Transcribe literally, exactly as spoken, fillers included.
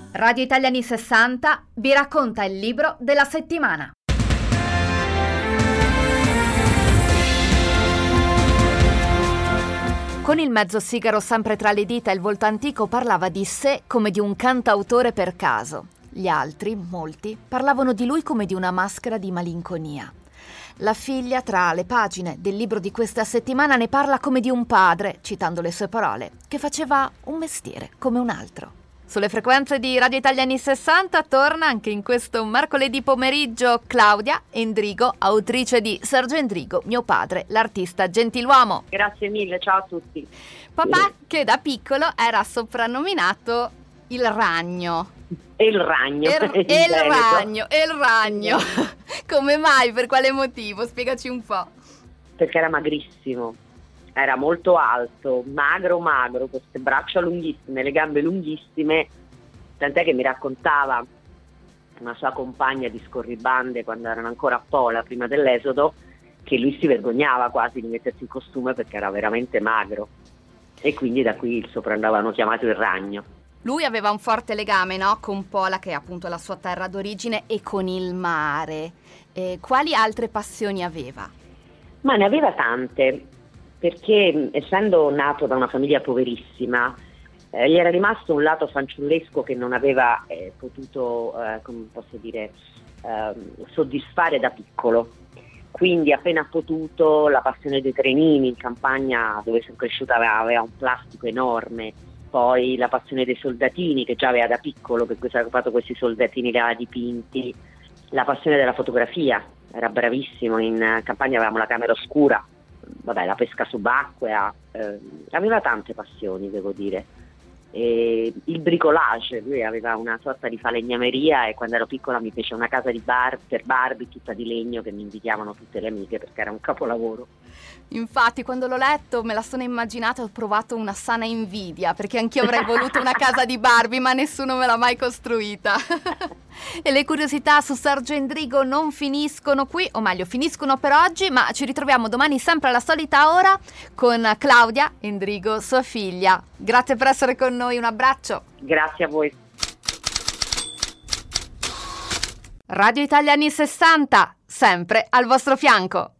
Radio Italia anni sessanta vi racconta il libro della settimana. Con il mezzo sigaro sempre tra le dita e il volto antico parlava di sé come di un cantautore per caso. Gli altri, molti, parlavano di lui come di una maschera di malinconia. La figlia, tra le pagine del libro di questa settimana, ne parla come di un padre, citando le sue parole, che faceva un mestiere come un altro. Sulle frequenze di Radio Italia anni sessanta torna anche in questo mercoledì pomeriggio Claudia Endrigo, autrice di Sergio Endrigo, mio padre, l'artista gentiluomo. Grazie mille, ciao a tutti. Papà che da piccolo era soprannominato il ragno. E il ragno. E il, il ragno, e il ragno. Come mai? Per quale motivo? Spiegaci un po'. Perché era magrissimo. Era molto alto, magro magro, con queste braccia lunghissime, le gambe lunghissime, tant'è che mi raccontava una sua compagna di scorribande quando erano ancora a Pola, prima dell'esodo, che lui si vergognava quasi di mettersi in costume perché era veramente magro, e quindi da qui il soprannome l'hanno chiamato il ragno. Lui aveva un forte legame, no? Con Pola, che è appunto la sua terra d'origine, e con il mare. Eh, quali altre passioni aveva? Ma ne aveva tante. Perché essendo nato da una famiglia poverissima eh, gli era rimasto un lato fanciullesco che non aveva eh, potuto, eh, come posso dire, eh, soddisfare da piccolo. Quindi appena potuto la passione dei trenini, in campagna dove sono cresciuta aveva, aveva un plastico enorme, poi la passione dei soldatini che già aveva da piccolo, per cui si era fatto questi soldatini, li aveva dipinti, la passione della fotografia, era bravissimo, in campagna avevamo la camera oscura. Vabbè, la pesca subacquea, eh, aveva tante passioni, devo dire. E il bricolage, lui aveva una sorta di falegnameria e quando ero piccola mi fece una casa di bar per Barbie tutta di legno che mi invidiavano tutte le amiche perché era un capolavoro. Infatti quando l'ho letto me la sono immaginata e ho provato una sana invidia perché anch'io avrei voluto una casa di Barbie ma nessuno me l'ha mai costruita. E le curiosità su Sergio Endrigo non finiscono qui, o meglio finiscono per oggi, ma ci ritroviamo domani sempre alla solita ora con Claudia Endrigo, sua figlia. Grazie per essere con noi, un abbraccio. Grazie a voi. Radio Italia anni sessanta, sempre al vostro fianco.